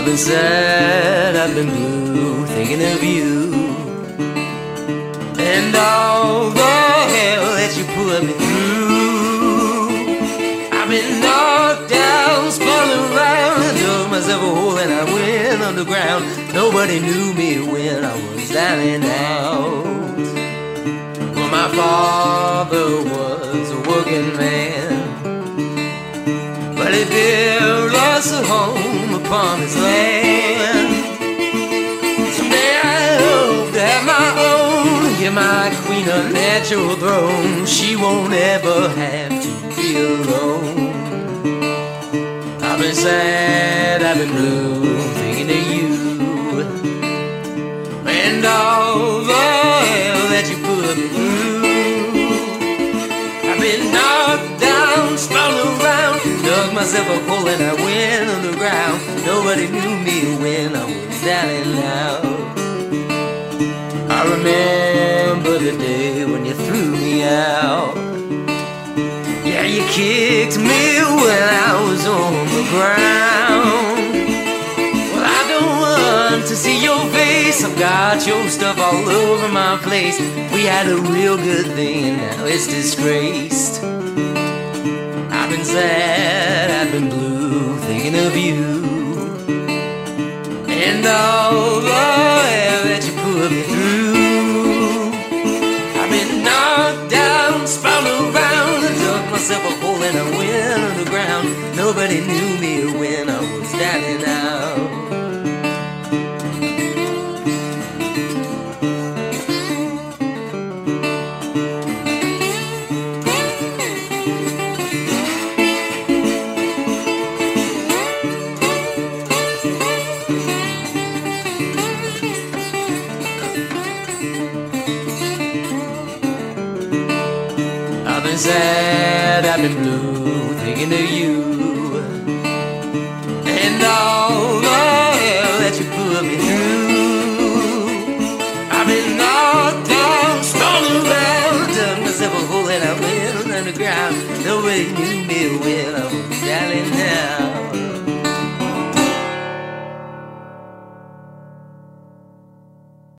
been sad, I've been blue, thinking of you and all the hell that you put me through. I've been knocked down, spun around, and dug myself a hole and I went underground. Nobody knew me when I was down and out. Well, my father was a working man, but he built us a home upon his land. Someday I hope to have my own, give my queen a natural throne. She won't ever have to be alone. I've been sad, I've been blue, thinking of you and all the hell that you put me through. I've been knocked down, spun around, dug myself a hole and I went underground. Nobody knew me when I was down and out. I remember the day when you threw me out. Yeah, you kicked me when I was on the ground. Well, I don't want to see your face, I've got your stuff all over my place. We had a real good thing and now it's disgraced. I've been sad, I've been blue, thinking of you and all the hell that you put me through. I've been knocked down, spun around, and dug myself a hole and I went underground. Nobody knew me when I was down and out. I've been sad, I've been blue, thinking of you and all the hell that you put me through. I've been knocked down, spun around, dug myself a hole and I went underground. Nobody knew me when I was down and